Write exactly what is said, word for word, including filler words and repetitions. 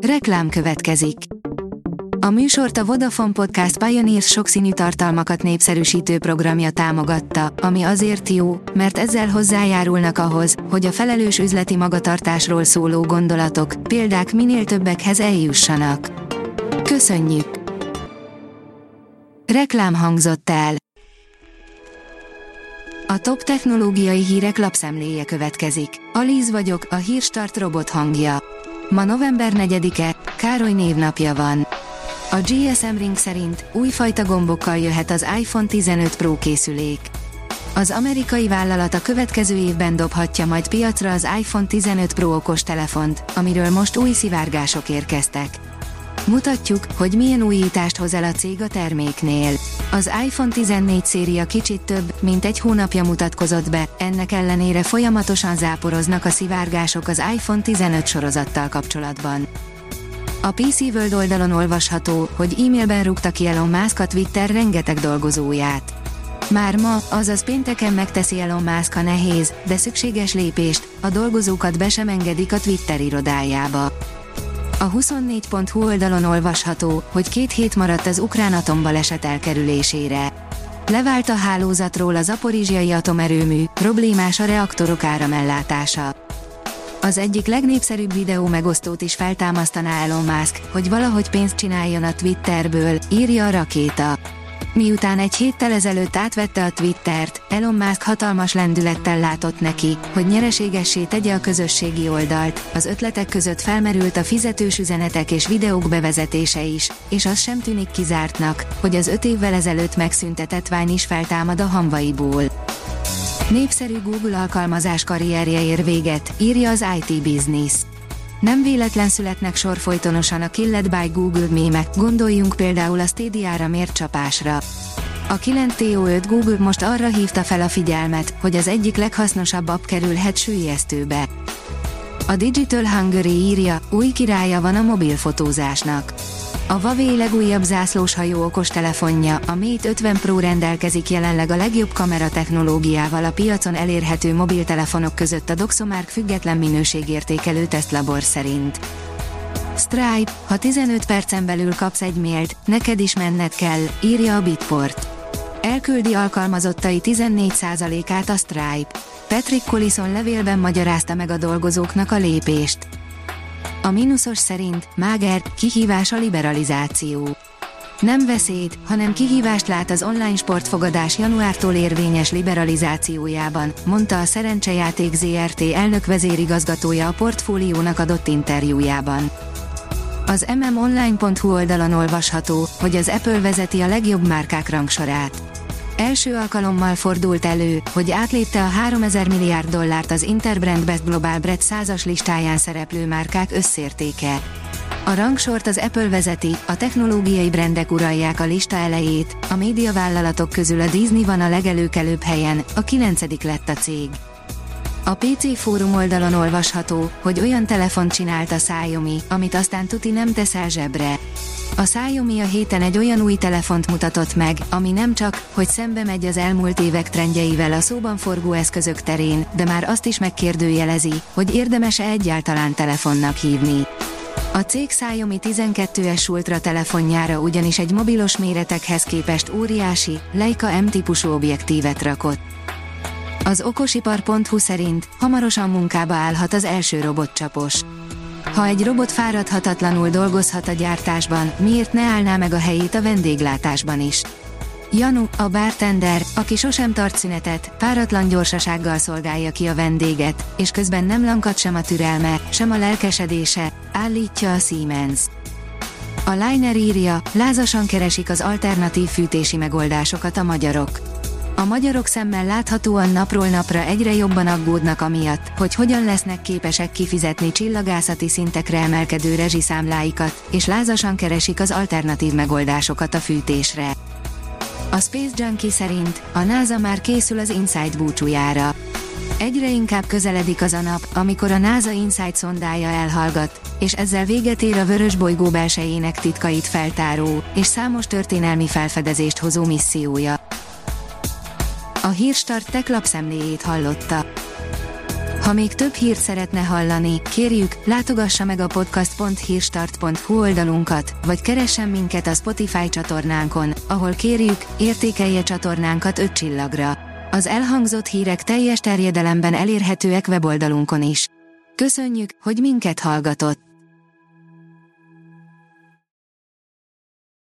Reklám következik. A műsort a Vodafone Podcast Pioneers sokszínű tartalmakat népszerűsítő programja támogatta, ami azért jó, mert ezzel hozzájárulnak ahhoz, hogy a felelős üzleti magatartásról szóló gondolatok, példák minél többekhez eljussanak. Köszönjük! Reklám hangzott el. A top technológiai hírek lapszemléje következik. Alíz vagyok, a Hírstart robot hangja. Ma november negyedike, Károly névnapja van. A gé es em Ring szerint újfajta gombokkal jöhet az iPhone tizenöt Pro készülék. Az amerikai vállalat a következő évben dobhatja majd piacra az iPhone tizenöt Pro okostelefont, amiről most új szivárgások érkeztek. Mutatjuk, hogy milyen újítást hoz el a cég a terméknél. Az iPhone tizennégy széria kicsit több, mint egy hónapja mutatkozott be, ennek ellenére folyamatosan záporoznak a szivárgások az iPhone tizenöt sorozattal kapcsolatban. A pé cé World oldalon olvasható, hogy e-mailben rúgta ki Elon Musk a Twitter rengeteg dolgozóját. Már ma, azaz pénteken megteszi Elon Musk a nehéz, de szükséges lépést, a dolgozókat be sem engedik a Twitter irodájába. A huszonnégy pont hu oldalon olvasható, hogy két hét maradt az ukrán atombaleset elkerülésére. Levált a hálózatról a zaporizsjai atomerőmű, problémás a reaktorok áramellátása. Az egyik legnépszerűbb videó megosztót is feltámasztaná Elon Musk, hogy valahogy pénzt csináljon a Twitterből, írja a Rakéta. Miután egy héttel ezelőtt átvette a Twittert, Elon Musk hatalmas lendülettel látott neki, hogy nyereségessé tegye a közösségi oldalt, az ötletek között felmerült a fizetős üzenetek és videók bevezetése is, és az sem tűnik kizártnak, hogy az öt évvel ezelőtt megszüntetett Vine is feltámad a hamvaiból. Népszerű Google alkalmazás karrierje ér véget, írja az i té Business. Nem véletlen születnek sorfolytonosan a Killed by Google mémek, gondoljunk például a Stadia-ra mért csapásra. A kilenc té o öt Google most arra hívta fel a figyelmet, hogy az egyik leghasznosabb app kerülhet süllyesztőbe. A Digital Hungary írja, új királya van a mobilfotózásnak. A Huawei legújabb zászlóshajó okostelefonja, a Mate ötven Pro rendelkezik jelenleg a legjobb kamera technológiával a piacon elérhető mobiltelefonok között a Doxomark független minőségértékelő tesztlabor szerint. Stripe, ha tizenöt percen belül kapsz egy mailt, neked is menned kell, írja a Bitport. Elküldi alkalmazottai tizennégy százalékát a Stripe. Patrick Collison levélben magyarázta meg a dolgozóknak a lépést. A mínuszos szerint máger, kihívás a liberalizáció. Nem veszélyt, hanem kihívást lát az online sportfogadás januártól érvényes liberalizációjában, mondta a Szerencsejáték zé er té elnök vezérigazgatója a Portfóliónak adott interjújában. Az em em online pont hu oldalon olvasható, hogy az Apple vezeti a legjobb márkák rangsorát. Első alkalommal fordult elő, hogy átlépte a háromezer milliárd dollárt az Interbrand Best Global Brand százas listáján szereplő márkák összértéke. A rangsort az Apple vezeti, a technológiai brandek uralják a lista elejét, a médiavállalatok közül a Disney van a legelőkelőbb helyen, a kilencedik lett a cég. A pé cé fórum oldalon olvasható, hogy olyan telefont csinált a Xiaomi, amit aztán tuti nem teszel zsebre. A Xiaomi a héten egy olyan új telefont mutatott meg, ami nem csak, hogy szembe megy az elmúlt évek trendjeivel a szóban forgó eszközök terén, de már azt is megkérdőjelezi, hogy érdemes-e egyáltalán telefonnak hívni. A cég Xiaomi tizenkettő es Ultra telefonjára ugyanis egy mobilos méretekhez képest óriási, Leica M típusú objektívet rakott. Az okosipar pont hu szerint hamarosan munkába állhat az első robotcsapos. Ha egy robot fáradhatatlanul dolgozhat a gyártásban, miért ne állná meg a helyét a vendéglátásban is? Janu, a bartender, aki sosem tart szünetet, páratlan gyorsasággal szolgálja ki a vendéget, és közben nem lankad sem a türelme, sem a lelkesedése, állítja a Siemens. A Liner írja, lázasan keresik az alternatív fűtési megoldásokat a magyarok. A magyarok szemmel láthatóan napról napra egyre jobban aggódnak amiatt, hogy hogyan lesznek képesek kifizetni csillagászati szintekre emelkedő rezsiszámláikat, és lázasan keresik az alternatív megoldásokat a fűtésre. A Space Junkie szerint a NASA már készül az InSight búcsújára. Egyre inkább közeledik az a nap, amikor a NASA InSight szondája elhallgat, és ezzel véget ér a vörös bolygó belsejének titkait feltáró, és számos történelmi felfedezést hozó missziója. A Hírstart tech lapszemléjét hallotta. Ha még több hírt szeretne hallani, kérjük, látogassa meg a podcast pont hírstart pont hu oldalunkat, vagy keressen minket a Spotify csatornánkon, ahol kérjük, értékelje csatornánkat öt csillagra. Az elhangzott hírek teljes terjedelemben elérhetőek weboldalunkon is. Köszönjük, hogy minket hallgatott!